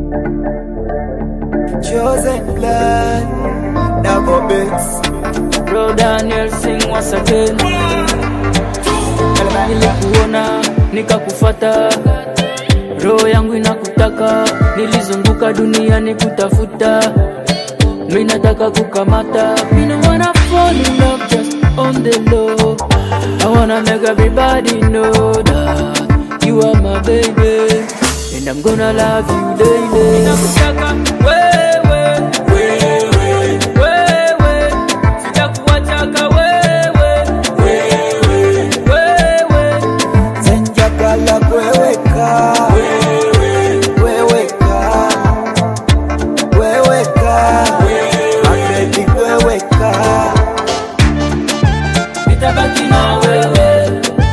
Chosen blood, double bits. Bro Daniel sing once again. Nilikuona nikakufata, roho yangu inakutaka. Nilizunguka dunia nikutafuta, mimi nataka kukamata. Mimi wanna fall in love just on the low. I wanna make everybody know that you are my baby, and I'm gonna love you daily. Ninakutaka wewe, wewe, wewe, sitakuacha wewe, wewe, wewe, Zenjagala kweweka, kweweka, kweweka, baby kweweka. nitabaki na wewe,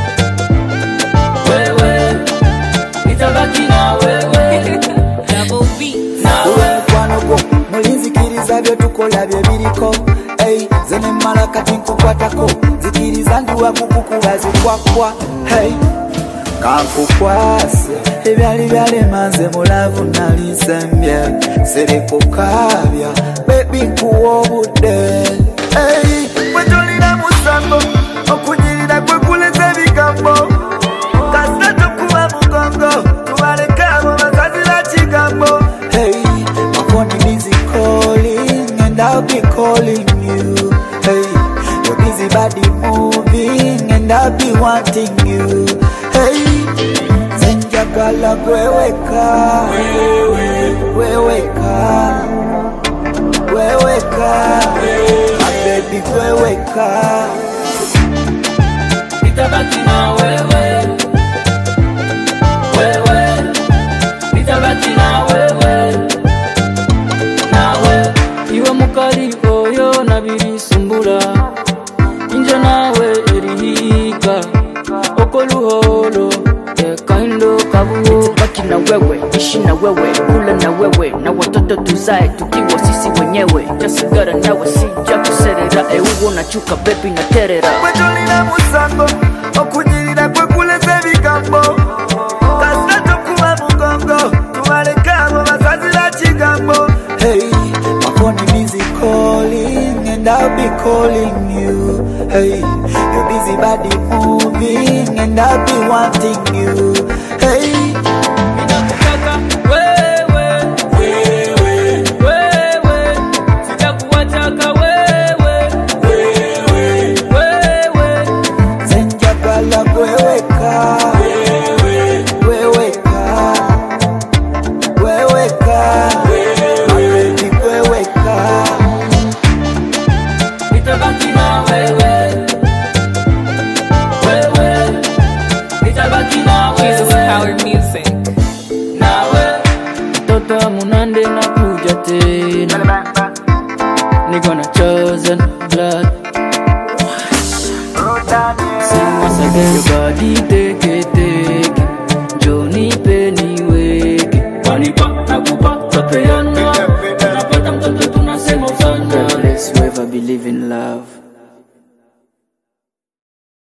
wewe, nitabaki na wewe. Double B na wewe. Kwanoko mulinzikiriza byo tukola bye biriko, hey zene mala kati nkukwatako, zikiriza nduwa kukukuba zikwakwa, hey kankukwase ebyali byalemanze mulavu nalisembye serikukabya baby nkuwa obudde, hey bwetolina musango okunyirira kwekuleza ebigambo kasita tokuba mugongo tubaleka abo basazira kigambo, hey my phone is calling and I'll be calling you, hey your busy body moving and I'll be wanting you, hey zenjagala kweweka, kweweka, kweweka, my baby kweweka. Nitabaki na wewe, wewe, nitabaki na wewe, nawe. Iwe mukali oyo nabirisumbula, inje nawe erihika okoluholo kaindo kabuo. Nitabaki na wewe, ishi na wewe, kula na wewe, na watoto tuzae tukiwa sisi wenyewe. Jasigara nawe sija kuserera, uwo nachuka baby na terera. Bwetolina musango okunyirira kwekuleza ebigambo kasita tokuba mugongo tubaleka abo basazira kigambo, hey my phone is calling and I'll be calling you, hey your busy body moving and I'll be wanting you, hey Ninakutaka wewe, wewe, wewe, sitakuacha wewe, wewe, wewe, zenjagala kweweka, kweweka, kweweka, my baby kweweka. nitabaki na wewe, wewe, nitabaki na Jesus wewe, Power Music. nawe. Mtoto munande na kuja tena, niko na chosen blood. Sing once again, your body take